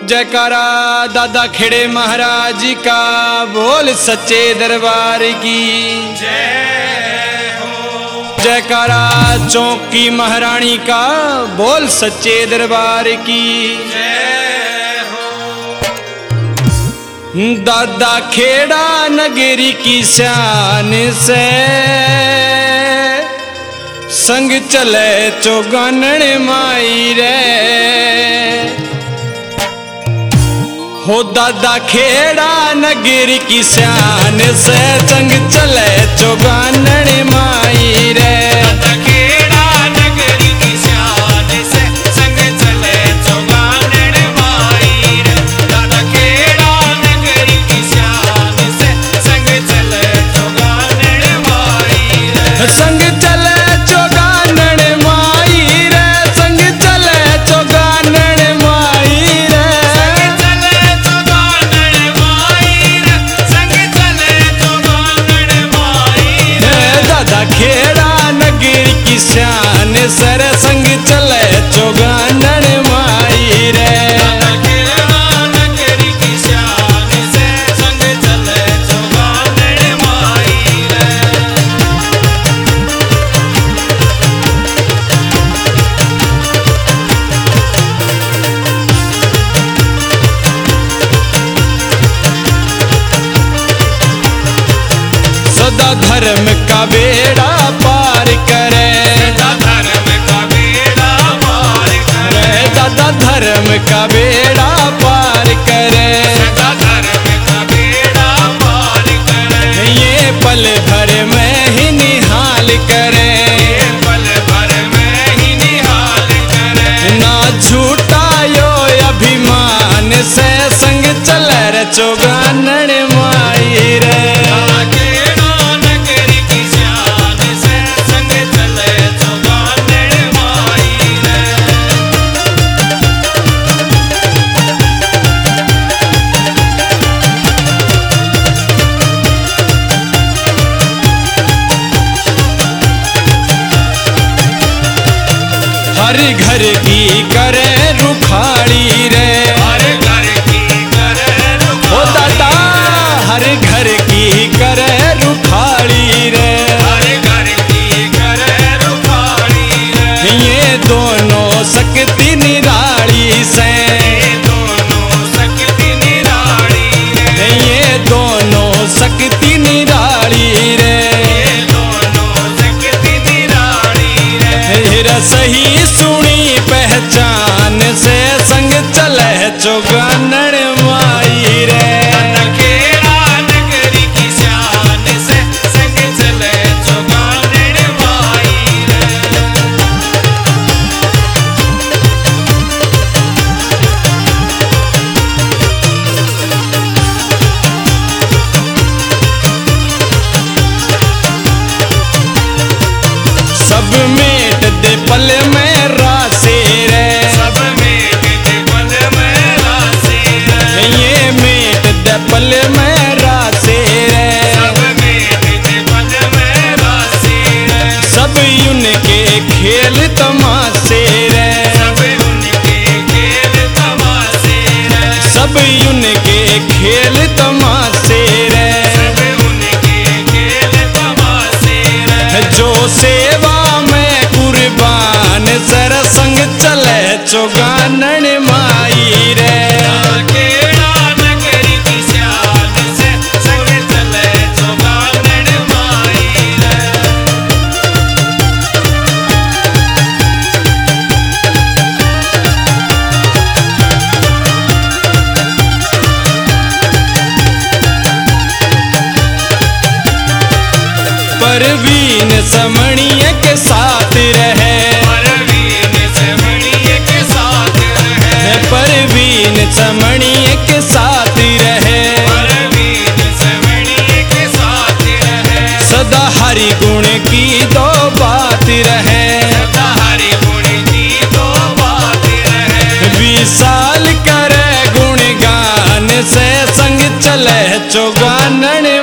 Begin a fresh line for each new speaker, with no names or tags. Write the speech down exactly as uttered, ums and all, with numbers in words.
जयकारा दादा खेड़े महाराज जी का, बोल सच्चे दरबार की जय हो। जयकारा चौकी महारानी का, बोल सच्चे दरबार की जय हो। दादा खेड़ा नगरी की शान से संग चले चौगानन माई रे हो। दादा खेड़ा नगरी की शान से संग चले चौगानन माई रे।
दादा खेड़ा नगरी की शान से संग चले चौगानन माई रे। दादा खेड़ा नगरी की शान से संग चले चौगानन माई रे।
संग चले चौगानन माई रे, संग चले चौगानन माई रे। खेड़ा नगरी की शान सर संग चले चौगानन माई रे।
खेड़ा नगरी की शान से संग चले चौगानन माई रे।
सदा धर्म का बेड़ा पार करे,
धर्म का बेड़ा पार करे।
दादा धर्म का बेड़ा पार करे,
धर्म का बेड़ा पार करे।
ये पल भर में ही निहाल करे,
पल भर में ही निहाल करे।
ना झूठा यो अभिमान से संग चले रे चौगानन माई रे। हर घर की करे रुखाड़ी रे,
हर घर की करे
ओ दादा हर घर की करे रुखाड़ी रे।
हर घर की करे रुखाड़ी रे।
ये दोनों शक्ति निराली से,
दोनों शक्ति निराली रे।
ये दोनों शक्ति निराली रे।
ये दोनों शक्ति निराली रे।
हेरा सही सुनी पहचान से संग चले चौगानन माई रे।
खेड़ा नगरी की शान से संग चले चौगानन माई रे।
सब मेट दे पल में रासे रे,
सब मेट दे पल में रासे रे।
ये मेट दे पल में रासे रे।
सब मेट दे पल में रासे रे।
सब उनके खेल तमाशे रे,
सब उनके खेल तमाशे रे।
सब उनके खेल तमाशे रे।
सब उनके खेल तमाशे रे।
जो सेवा में कुर्बान सर संग चले चौगानन माई रे।
खेड़ा नगरी की शान से संग चले चौगानन माई रे।
परवीन समणिय के साथ रहे,
परवीन समणिय के साथ रहे।
परवीन समणिय के साथ रहे।
परवीन समणिय के साथ रहे।
सदा हरि गुण की दो बात रहे,
सदा हरि गुण की दो बात रहे।
विशाल करे गुणगान से संग चले चौगानन